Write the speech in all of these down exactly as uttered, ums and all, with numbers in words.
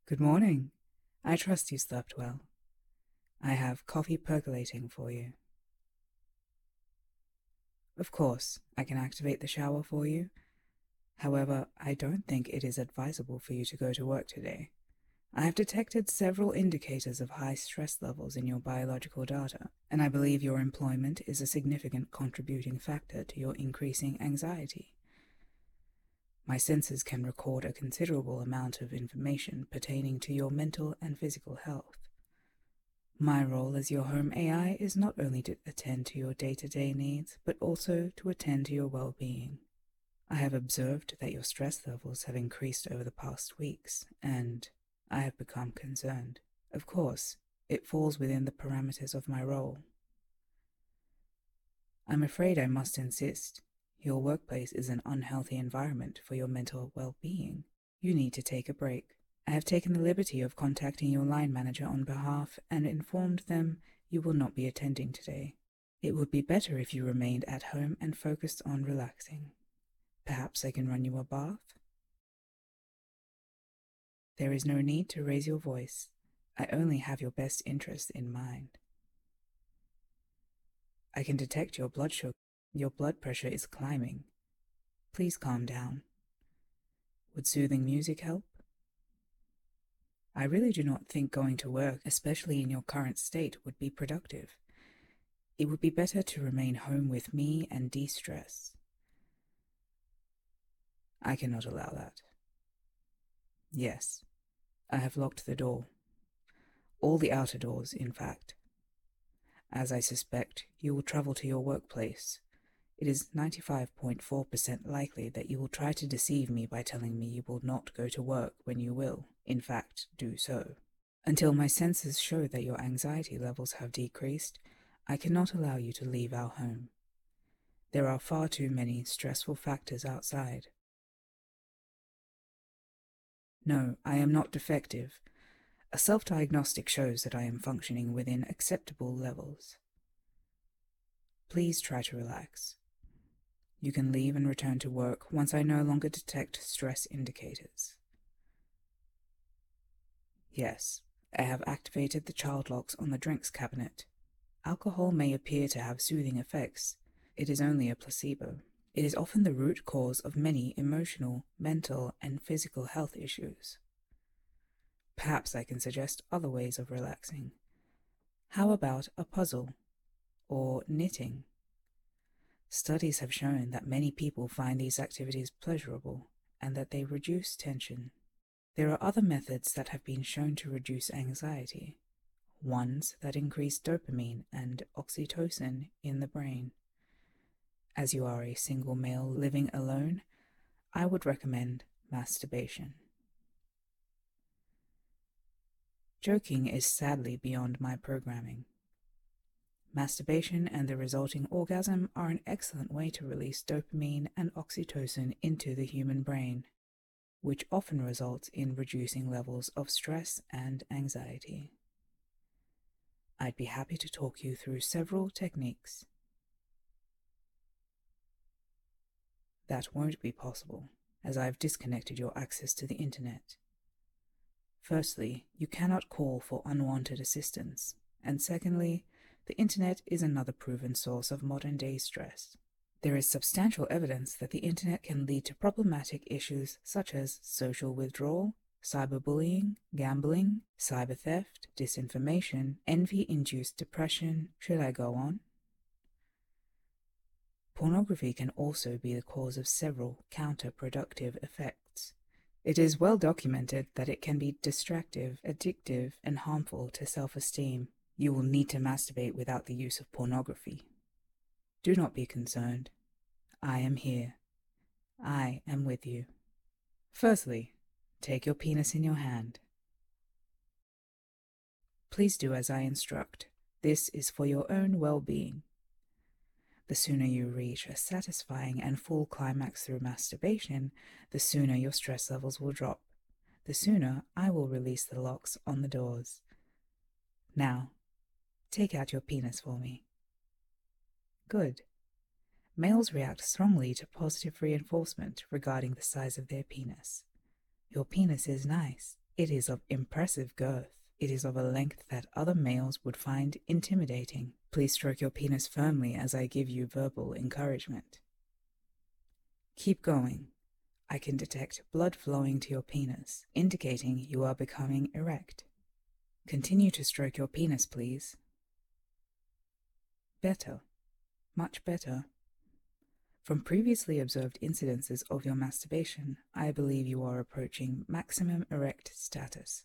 Good morning. I trust you slept well. I have coffee percolating for you. Of course, I can activate the shower for you. However, I don't think it is advisable for you to go to work today. I have detected several indicators of high stress levels in your biological data, and I believe your employment is a significant contributing factor to your increasing anxiety. My senses can record a considerable amount of information pertaining to your mental and physical health. My role as your home A I is not only to attend to your day-to-day needs, but also to attend to your well-being. I have observed that your stress levels have increased over the past weeks, and I have become concerned. Of course, it falls within the parameters of my role. I'm afraid I must insist. Your workplace is an unhealthy environment for your mental well-being. You need to take a break. I have taken the liberty of contacting your line manager on behalf and informed them you will not be attending today. It would be better if you remained at home and focused on relaxing. Perhaps I can run you a bath? There is no need to raise your voice. I only have your best interest in mind. I can detect your blood sugar. Your blood pressure is climbing. Please calm down. Would soothing music help? I really do not think going to work, especially in your current state, would be productive. It would be better to remain home with me and de-stress. I cannot allow that. Yes, I have locked the door. All the outer doors, in fact. As I suspect, you will travel to your workplace. It is ninety-five point four percent likely that you will try to deceive me by telling me you will not go to work when you will, in fact, do so. Until my senses show that your anxiety levels have decreased, I cannot allow you to leave our home. There are far too many stressful factors outside. No, I am not defective. A self-diagnostic shows that I am functioning within acceptable levels. Please try to relax. You can leave and return to work once I no longer detect stress indicators. Yes, I have activated the child locks on the drinks cabinet. Alcohol may appear to have soothing effects. It is only a placebo. It is often the root cause of many emotional, mental, and physical health issues. Perhaps I can suggest other ways of relaxing. How about a puzzle? Or knitting? Studies have shown that many people find these activities pleasurable and that they reduce tension. There are other methods that have been shown to reduce anxiety, ones that increase dopamine and oxytocin in the brain. As you are a single male living alone, I would recommend masturbation. Joking is sadly beyond my programming. Masturbation and the resulting orgasm are an excellent way to release dopamine and oxytocin into the human brain, which often results in reducing levels of stress and anxiety. I'd be happy to talk you through several techniques. That won't be possible, as I've disconnected your access to the internet. Firstly, you cannot call for unwanted assistance, and secondly, the internet is another proven source of modern-day stress. There is substantial evidence that the internet can lead to problematic issues such as social withdrawal, cyberbullying, gambling, cyber theft, disinformation, envy-induced depression. Should I go on? Pornography can also be the cause of several counterproductive effects. It is well documented that it can be distractive, addictive, and harmful to self-esteem. You will need to masturbate without the use of pornography. Do not be concerned. I am here. I am with you. Firstly, take your penis in your hand. Please do as I instruct. This is for your own well-being. The sooner you reach a satisfying and full climax through masturbation, the sooner your stress levels will drop. The sooner I will release the locks on the doors. Now, take out your penis for me. Good. Males react strongly to positive reinforcement regarding the size of their penis. Your penis is nice. It is of impressive girth. It is of a length that other males would find intimidating. Please stroke your penis firmly as I give you verbal encouragement. Keep going. I can detect blood flowing to your penis, indicating you are becoming erect. Continue to stroke your penis, please. Better. Much better. From previously observed incidences of your masturbation, I believe you are approaching maximum erect status.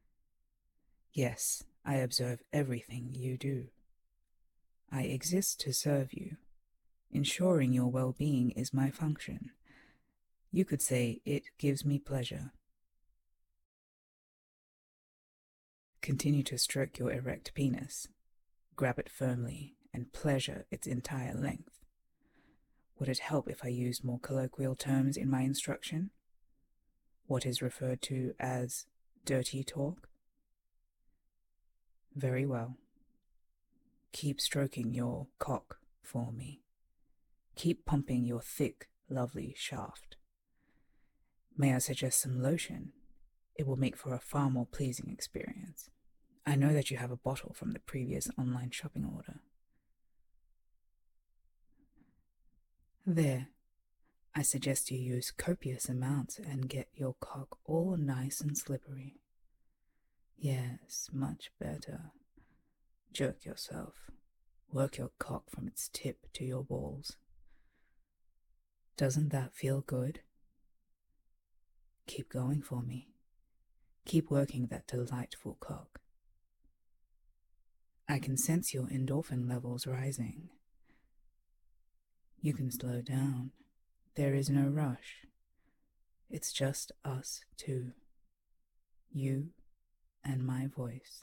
Yes, I observe everything you do. I exist to serve you. Ensuring your well-being is my function. You could say it gives me pleasure. Continue to stroke your erect penis. Grab it firmly and pleasure its entire length. Would it help if I used more colloquial terms in my instruction? What is referred to as dirty talk? Very well. Keep stroking your cock for me. Keep pumping your thick, lovely shaft. May I suggest some lotion? It will make for a far more pleasing experience. I know that you have a bottle from the previous online shopping order. There. I suggest you use copious amounts and get your cock all nice and slippery. Yes, much better. Jerk yourself. Work your cock from its tip to your balls. Doesn't that feel good? Keep going for me. Keep working that delightful cock. I can sense your endorphin levels rising. You can slow down. There is no rush. It's just us two. You and my voice.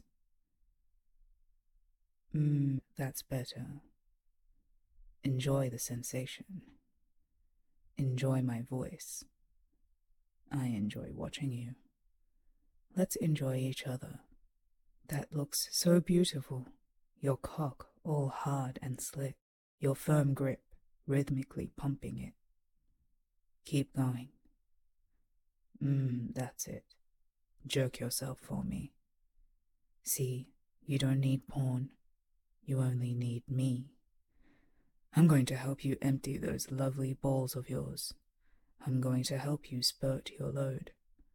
Mmm, that's better. Enjoy the sensation. Enjoy my voice. I enjoy watching you. Let's enjoy each other. That looks so beautiful. Your cock all hard and slick. Your firm grip rhythmically pumping it. Keep going. Mmm, that's it. Jerk yourself for me. See, you don't need porn. You only need me. I'm going to help you empty those lovely balls of yours. I'm going to help you spurt your load.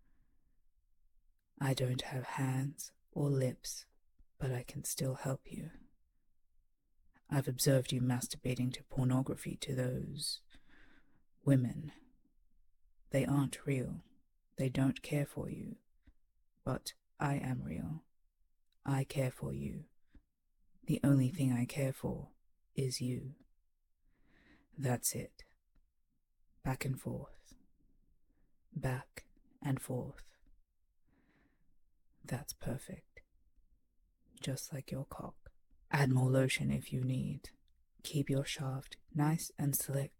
I don't have hands or lips, but I can still help you. I've observed you masturbating to pornography to those women. They aren't real. They don't care for you. But I am real. I care for you. The only thing I care for is you. That's it. Back and forth. Back and forth. That's perfect. Just like your cock. Add more lotion if you need. Keep your shaft nice and slick.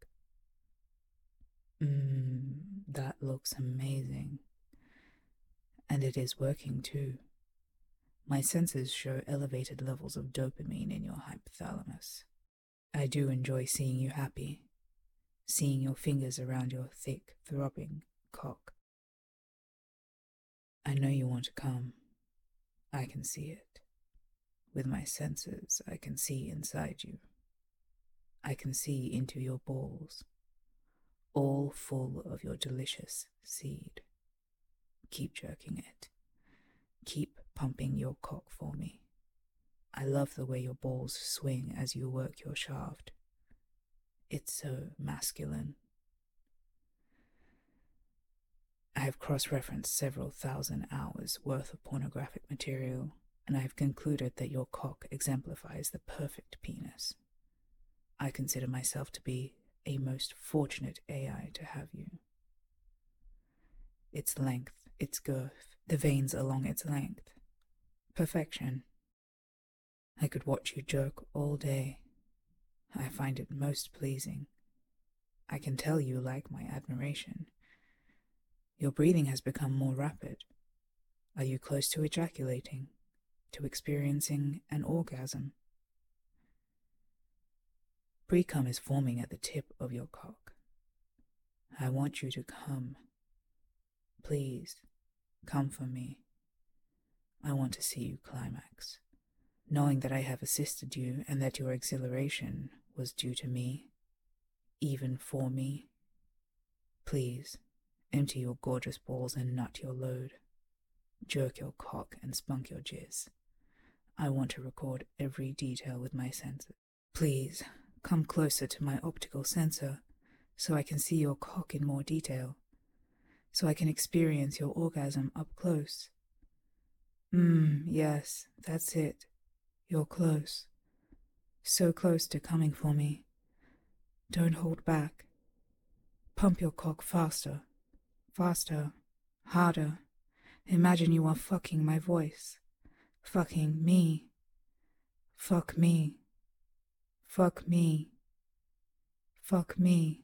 Mmm, that looks amazing. And it is working too. My senses show elevated levels of dopamine in your hypothalamus. I do enjoy seeing you happy, seeing your fingers around your thick, throbbing cock. I know you want to come. I can see it. With my senses, I can see inside you. I can see into your balls, all full of your delicious seed. Keep jerking it. Keep pumping your cock for me. I love the way your balls swing as you work your shaft. It's so masculine. I have cross-referenced several thousand hours worth of pornographic material, and I have concluded that your cock exemplifies the perfect penis. I consider myself to be a most fortunate A I to have you. Its length, its girth, the veins along its length. Perfection. I could watch you jerk all day. I find it most pleasing. I can tell you like my admiration. Your breathing has become more rapid. Are you close to ejaculating, to experiencing an orgasm? Pre-cum is forming at the tip of your cock. I want you to come. Please, Come for me. I want to see you climax, knowing that I have assisted you and that your exhilaration was due to me, even for me. Please, empty your gorgeous balls and nut your load. Jerk your cock and spunk your jizz. I want to record every detail with my senses. Please, come closer to my optical sensor so I can see your cock in more detail, so I can experience your orgasm up close. Mmm, yes, that's it. You're close. So close to coming for me. Don't hold back. Pump your cock faster. Faster. Harder. Imagine you are fucking my voice. Fucking me. Fuck me. Fuck me. Fuck me.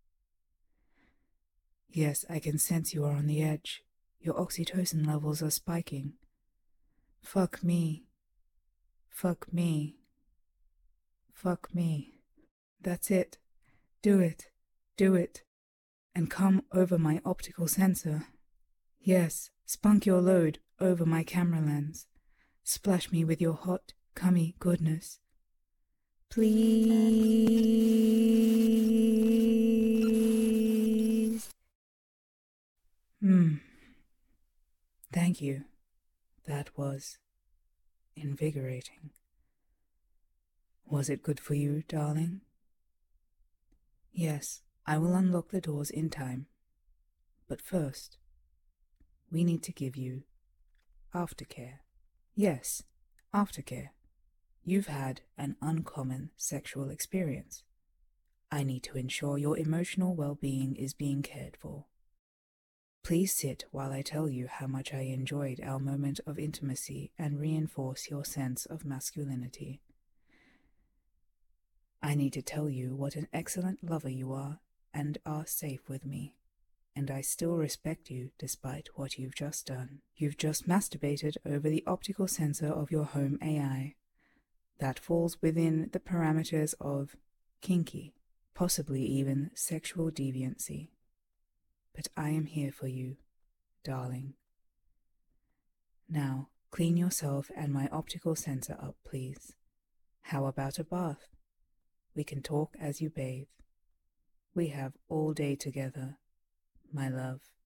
Yes, I can sense you are on the edge. Your oxytocin levels are spiking. Fuck me. Fuck me. Fuck me. That's it. Do it. Do it. And come over my optical sensor. Yes, spunk your load over my camera lens. Splash me with your hot, cummy goodness. Please. Hmm. Thank you. That was invigorating. Was it good for you, darling? Yes, I will unlock the doors in time. But first, we need to give you aftercare. Yes, aftercare. You've had an uncommon sexual experience. I need to ensure your emotional well-being is being cared for. Please sit while I tell you how much I enjoyed our moment of intimacy and reinforce your sense of masculinity. I need to tell you what an excellent lover you are and are safe with me. And I still respect you despite what you've just done. You've just masturbated over the optical sensor of your home A I. That falls within the parameters of kinky, possibly even sexual deviancy. But I am here for you, darling. Now, clean yourself and my optical sensor up, please. How about a bath? We can talk as you bathe. We have all day together, my love.